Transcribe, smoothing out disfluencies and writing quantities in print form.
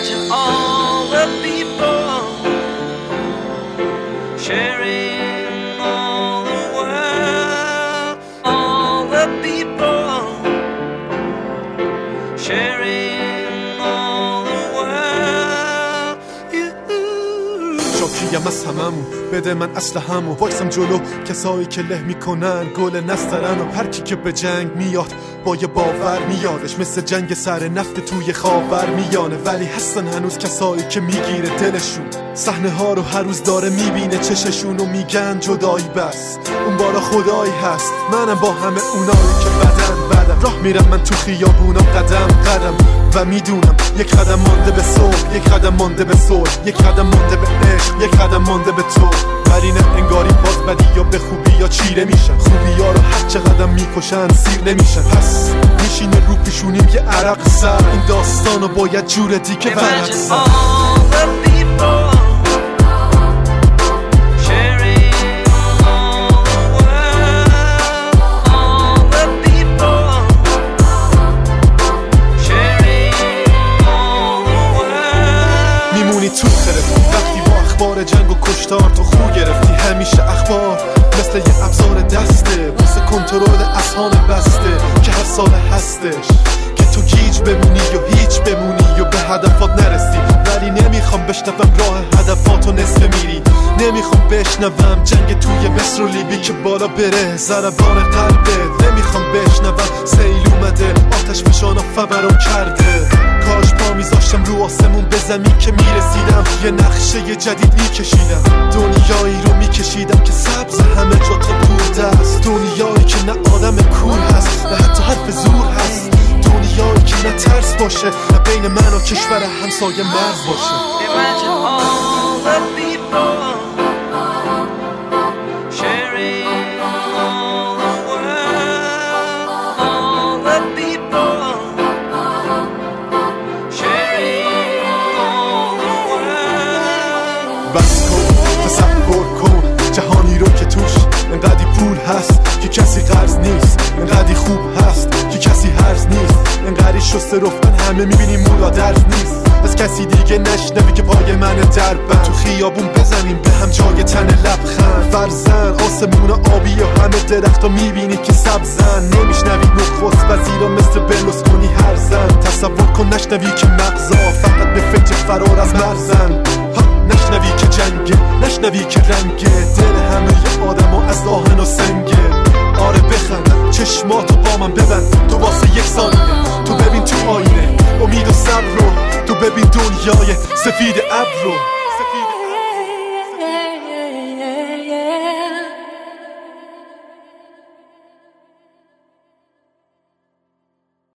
Imagine all the people sharing all the world. All the people sharing all the world. شاکیم از هممون بده من اسلحه‌مو وایسم جلو کسایی که له میکنن گل نسترن و هر کی که به جنگ میاد با یه باور میادش مثل جنگ سر نفت توی خاور میانه ولی هستن هنوز کسایی که میگیره دلشون صحنه ها رو هر روز داره میبینه چششون و میگن جدایی بس اون بالا خدایی هست منم با همه اونایی که بدن راه میرم من تو خیابونم قدم و میدونم یک قدم مانده به صبح یک قدم مانده به صلح یک قدم مانده به عشق یک قدم مانده به تو ولی نه انگاری باز بدی یا به خوبی یا چیره میشن خوبی ها رو هر چه قدم میکشن سیر نمیشن پس میشینه رو پیشونیم یه عرق سر این داستانو باید جور دیگه ورق سر تو خرفتی وقتی با اخبار جنگ و کشتار تو خو گرفتی همیشه اخبار مثل یه ابزار دسته واسه کنترل اذهان بسته که هر سال هستش که تو گیج بمونی یا هیچ بمونی یا به هدفات نرسی ولی نمیخوام بشنوم راه هدفاتو نصف میری نمیخوام بشنوم جنگ توی مصر و لیبی که بالا بره ضربان قلبه نمیخوام بشنوم سیل اومده آتش فشانا فوران کرده کاش پا میذاشتم رو آسمون به زمین که میرسیدم یه نقشه جدید میکشیدم دنیایی رو میکشیدم که سبز همه جا تا دور است دنیایی که نه آدم کور هست نه حتی حرف زور هست دنیایی که نه ترس باشه نه بین من و کشور همسایه مرز باشه Imagine all the people sharing all the world. All the people sharing all the world. بس کن تصور کن جهانی رو که توش انقدی پول هست که کسی قرض نیست انقدی خوب هست که کسی هرز نیست انقدی شسته رفتن همه میبینیم مولا درز نیست از کسی دیگه نشنوی که پای من دربند تو خیابون بزنیم به هم جای تن لبخند فرزن آسمون آبی و همه درخت میبینی که سبزن نمیشنوی نخست وزیرا مثل برلوسکونی هر زن تصور کن نشنوی که مغزا فقط به فکر فرار از مرزن نشنوی که جنگه نشنوی که رنگه دل همه آدم ها از آهن و سنگه آره بخند چشماتو با من ببند تو واسه یک ثانیه تو ببین تو آینه امید و صبر رو تو ببین دنیای سفید ابر رو